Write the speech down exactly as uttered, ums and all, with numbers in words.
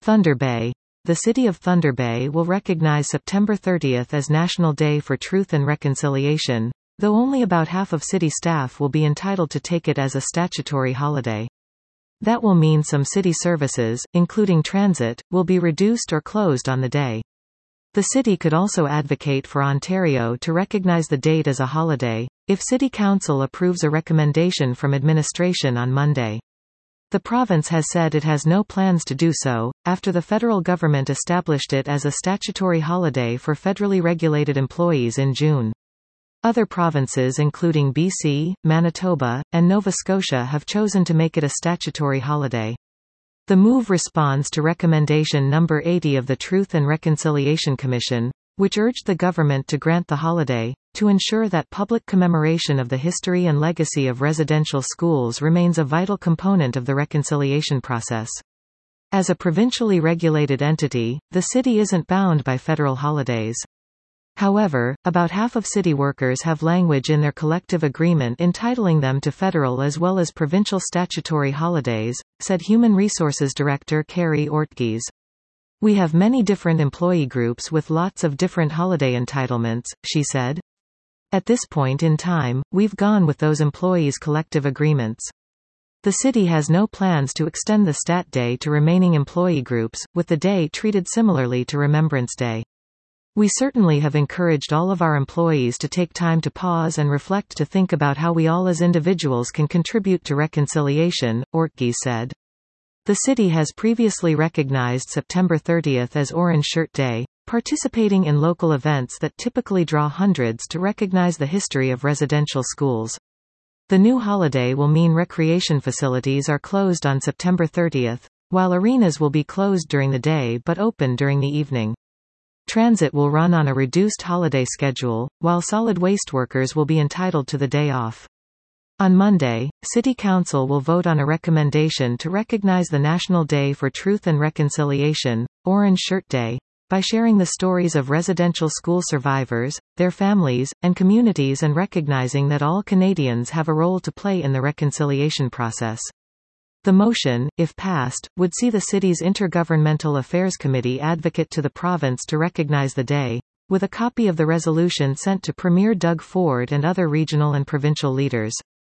Thunder Bay. The city of Thunder Bay will recognize September thirtieth as National Day for Truth and Reconciliation, though only about half of city staff will be entitled to take it as a statutory holiday. That will mean some city services, including transit, will be reduced or closed on the day. The city could also advocate for Ontario to recognize the date as a holiday, if City Council approves a recommendation from administration on Monday. The province has said it has no plans to do so, after the federal government established it as a statutory holiday for federally regulated employees in June. Other provinces including B C, Manitoba, and Nova Scotia have chosen to make it a statutory holiday. The move responds to recommendation number eighty of the Truth and Reconciliation Commission, which urged the government to grant the holiday, to ensure that public commemoration of the history and legacy of residential schools remains a vital component of the reconciliation process. As a provincially regulated entity, the city isn't bound by federal holidays. However, about half of city workers have language in their collective agreement entitling them to federal as well as provincial statutory holidays, said Human Resources Director Carrie Ortgies. We have many different employee groups with lots of different holiday entitlements, she said. At this point in time, we've gone with those employees' collective agreements. The city has no plans to extend the Stat Day to remaining employee groups, with the day treated similarly to Remembrance Day. We certainly have encouraged all of our employees to take time to pause and reflect to think about how we all as individuals can contribute to reconciliation, Ortgies said. The city has previously recognized September thirtieth as Orange Shirt Day, participating in local events that typically draw hundreds to recognize the history of residential schools. The new holiday will mean recreation facilities are closed on September thirtieth, while arenas will be closed during the day but open during the evening. Transit will run on a reduced holiday schedule, while solid waste workers will be entitled to the day off. On Monday, City Council will vote on a recommendation to recognize the National Day for Truth and Reconciliation, Orange Shirt Day, by sharing the stories of residential school survivors, their families, and communities and recognizing that all Canadians have a role to play in the reconciliation process. The motion, if passed, would see the city's Intergovernmental Affairs Committee advocate to the province to recognize the day, with a copy of the resolution sent to Premier Doug Ford and other regional and provincial leaders.